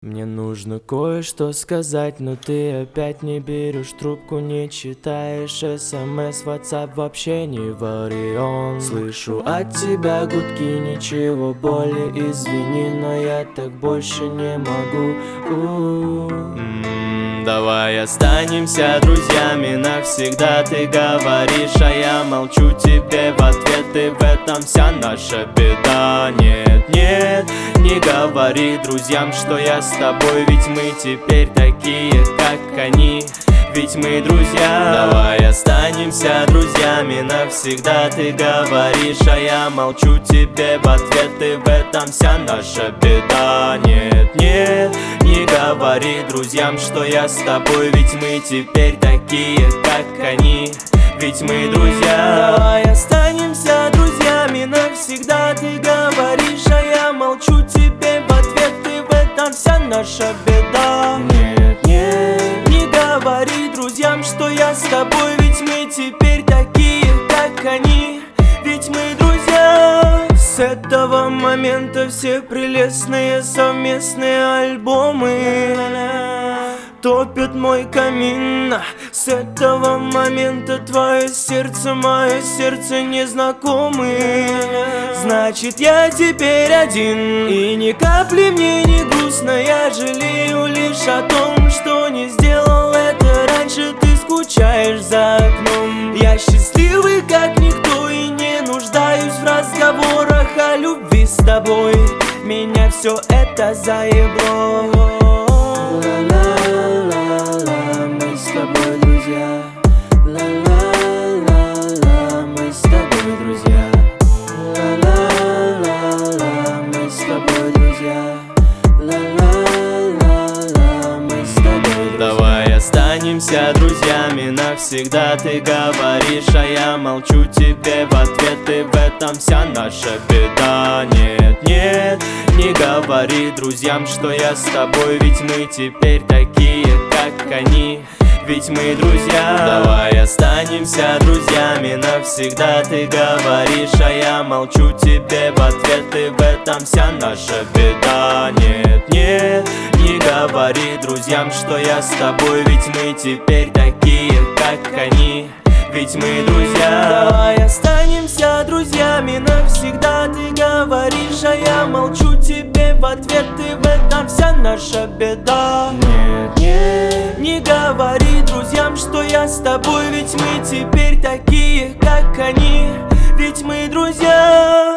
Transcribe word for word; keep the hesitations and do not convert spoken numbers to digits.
Мне нужно кое-что сказать, но ты опять не берешь трубку, не читаешь смс, WhatsApp вообще не вариант. Слышу от тебя гудки, ничего более, извини, но я так больше не могу. М-м, Давай останемся друзьями навсегда, ты говоришь, а я молчу тебе в ответ, и в этом вся наша беда. Нет, нет, не говори друзьям, что я с тобой, ведь мы теперь такие, как они, ведь мы друзья. Давай останемся друзьями навсегда, ты говоришь, а я молчу тебе в ответ, и в этом вся наша беда. Нет, нет, не говори друзьям, что я с тобой, ведь мы теперь такие, как они, ведь мы друзья. Давай останемся друзьями навсегда, ты говоришь, а я молчу тебе в ответ, и в этом вся наша беда. Нет, нет, не говори друзьям, что я с тобой, ведь мы теперь такие, как они, ведь мы друзья. С этого момента все прелестные совместные альбомы топят мой камин. С этого момента твое сердце, мое сердце незнакомы. Значит, я теперь один, и ни капли мне не грустно. Я жалею лишь о том, что не сделал это раньше. Ты скучаешь за окном, я счастливый как никто, и не нуждаюсь в разговорах о любви с тобой. Меня все это заебло. Ла-ла-ла-ла, мы с тобой друзья. Ла-ла-ла-ла, мы с тобой друзья. Ла-ла-ла-ла, мы с тобой друзья. Ла-ла-ла-ла, мы с тобой. Давай останемся друзьями навсегда, ты говоришь, а я молчу тебе в ответ, и в этом вся наша беда. Нет, нет, не говори друзьям, что я с тобой, ведь мы теперь такие, как они, ведь мы друзья. Давай останемся друзьями навсегда, ты говоришь, а я молчу тебе в ответ, и в этом вся наша беда. Нет, нет, не говори друзьям, что я с тобой, ведь мы теперь такие, как они, ведь мы друзья. Давай останемся друзьями навсегда, ты говоришь, а я молчу тебе в ответ, и в этом вся наша беда. Нет, нет, не говори друзьям, что я с тобой, ведь мы теперь такие, как они, ведь мы друзья.